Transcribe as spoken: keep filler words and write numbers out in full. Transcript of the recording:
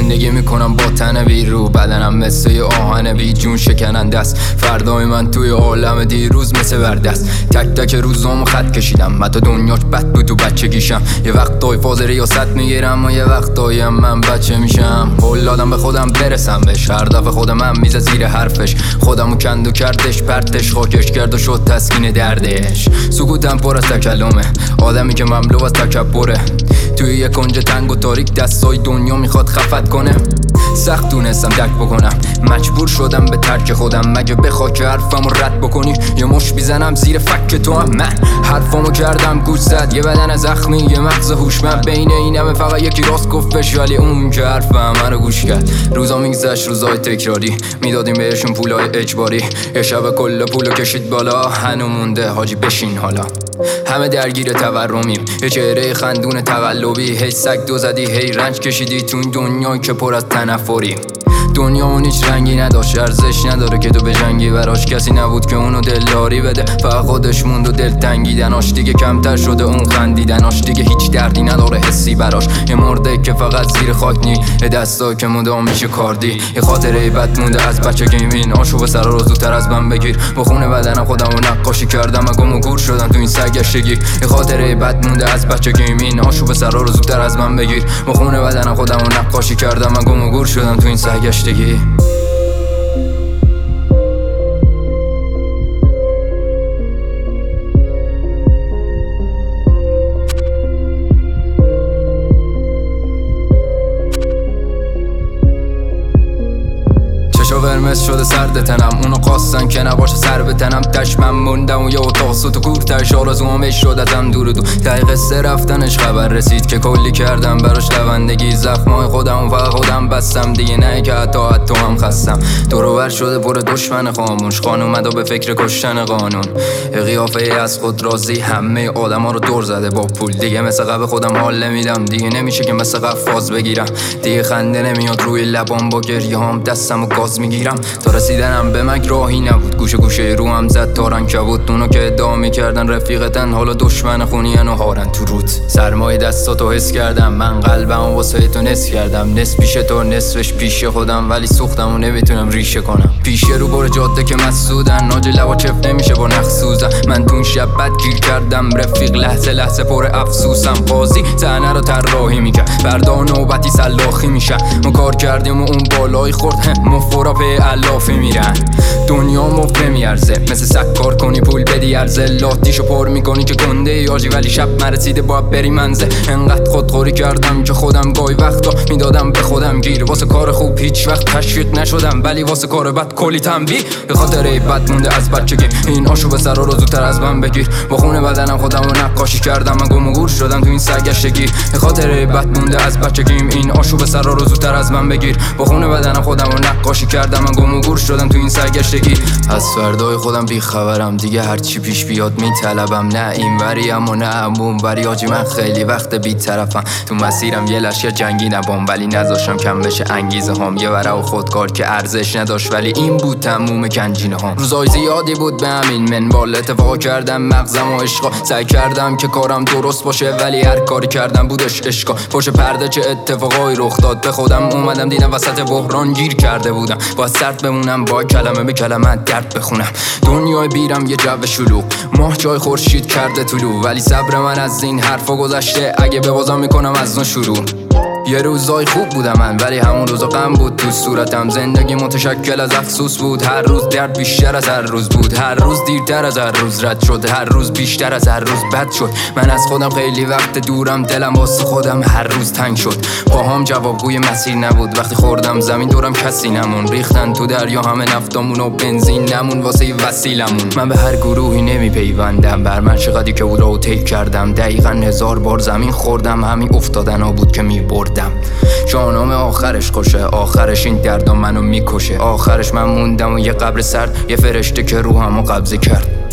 زندگی میکنم با تن بی رو، بدنم مثل یه آهن بی جون شکننده است. فردای من توی عالم دیروز مثل وردست. تک تک روزامو خط کشیدم، متا دنیاش بد بود تو بچگیشم. یه وقتای فاز ریاست میگیرم و یه وقتایی من بچه میشم. هول دادم به خودم برسم بهش، هر دفعه خودم هم میزه زیر حرفش. خودمو کندو کردش پرتش، خاکش کرد و شد تسکین دردش. سکوتم پر از تکلمه، آدمی که مملو از تکبره. توی یه کنج تنگ و تاریک دستای دنیا میخواد خفت کنه. سخت دونستم درک بکنم، مجبور شدم به ترک خودم. مگه بخوای که حرفمو رد بکنی یه مش بیزنم زیر فک تو هم. من حرفمو کردم گوش زد، یه بدن زخمی یه مغز هوشمند. بین این همه فقط یکی راست گفتش، ولی اون که حرف همه رو گوش کرد. روزا میگذشت روزای تکراری، میدادیم بهشون پولای اجباری. یه شب کل پولو کشید بالا، هنو مونده حاجی بشین حالا. همه درگیر تورمیم، یه چهره خندون تقلبی. هی سگ دو زدی هی رنج کشیدی تو این دنیایی که پر از تنفری. دنیا اون هیچ رنگی نداشت، ارزش نداره که تو بجنگی براش. کسی نبود که اونو دلداری بده، فقط خودش موند و دل تنگیدناش. دیگه کمتر شده اون خندیدناش، دیگه هیچ دردی نداره حسی براش. یه مرده که فقط زیر خاک نی، یه دستا که مدام میشه کاردی. یه خاطره بد مونده از بچگیم، این آشو به سرا رو زودتر از من بگیر. با خون بدنم خودم رو نقاشی کردم، گم و گور شدم تو این سرگشتگی. یه خاطره بد مونده از بچگیم، این آشو به سرا رو زودتر از من بگیر. با خون بدنم خودم رو نقاشی کردم، گم و گور شدم تو این سرگشتگی. چشا ورمز شده سرد تنم، اونو قاستن که نباشه سر به تنم. تش من موندم و یه اتاق سوت و کورتش، آرزوامش شد ازم دور و دور. دقیقه سه رفتنش خبر رسید که کلی کردم براش دوندگی. زخمای خودم و خودم بستم دیگه، نه که حتی حتی هم خستم. دروبر شده پر دشمن خاموش، خان اومده به فکر کشتن قانون. قیافه از خود راضی، همه آدما رو دور زده با پول. دیگه مثل قبل خودم حال نمیدم، دیگه نمیشه که مثل قبل فاز بگیرم. دیگه خنده نمیاد روی لبام، با گریه هم دستم و گاز میگیرم. تا رسیدنم به مگ راهی نبود، گوشه گوشه رو هم زد تارن کبود. اونو که ادعا میکردن رفیقتن، حالا دشمن خونین و هارن تو رود. سرمای دستاتو حس کردم، من قلبم واسه تو نصف کردم. نصف پیش تو نصفش پیش خودم، ولی سوختم و نمیتونم ریشه کنم. پیشه رو بر جاده که مسعودن، ناج لبا چف نمیشه با نخسوزم. من تون شب بد گیر کردم، رفیق لحظه لحظه پر افسوسم. قاضی صحنه رو طراحی میکرد، فردا نوبتی سلاخی میشن. ما کار کردیم و اون بالای خورد، مفورا به علافی میرن. دنیا مفت نمیارزه، مثل سگ کار کنی پول بدی ارزه. لاتیشو پر میکنی که گنده یاجی، ولی شب مرسیده باید بری منزه. انقدر خودخوری کردم که خودم گاهی وقتا میدادم به خودم گیر. واسه کار خوب هیچ وقت تشویق نشدم، ولی واسه کار بد کلی تنبیه. به خاطر بد مونده از بچگی، این آشو به سرا رو زودتر از من بگیر. با خون بدنم خودم رو نقاشی کردم، من گم و گور شدم تو این سرگشتگی. به خاطر بد مونده از بچگیم، این آشو به سرا رو زودتر از من بگیر. با خون بدنم خودم رو نقاشی کردم، من گم و گور شدم تو این سرگشتگی. از فردای خودم بی خبرم، دیگه هر چی پیش بیاد میطلبم. نه این وریم و نه اون وری، آجی من خیلی وقت بی طرفم. تو مسیرم یه لشکر جنگی نبام، ولی نذاشتم کم بشه انگیزه هام. یه ورا و خودکار که ارزش نداشت، ولی این بود تموم کنجینه هام. روزای زیادی بود به همین منوال، اتفاق کردم مغزم و عشقا. سعی کردم که کارم درست باشه، ولی هر کاری کردم بودش عشقا. پشت پرده چه اتفاقایی رخ داد، به خودم اومدم دیدم وسط بحران گیر کرده بودم. با سرد بمونم، با کلمه به کلمه درد بخونم. دنیای بیرم یه جو شلوغ، ماه جای خورشید کرده طلوع. ولی صبر من از این حرفا گذشته، اگه ببازم میکنم از نو شروع. یه روزای خوب بودم من، ولی همون روزا غم بود تو صورتم. زندگی متشکل از افسوس بود، هر روز درد بیشتر از هر روز بود. هر روز دیرتر از هر روز رد شد، هر روز بیشتر از هر روز بد شد. من از خودم خیلی وقت دورم، دلم واسه خودم هر روز تنگ شد. پاهام جوابگوی مسیر نبود، وقتی خوردم زمین دورم کسی نمون. ریختن تو دریا همه نفتامون و بنزین نمون واسه وسیلمون. من به هر گروهی نمیپیوندم، بر من چقدری که بود رو تیک کردم. دقیقاً هزار بار زمین خوردم، همین افتادنا بود که میبردم. جانم آخرش خوشه، آخرش این دردا منو میکشه. آخرش من موندم و یه قبر سرد، یه فرشته که روحمو قبضه کرد.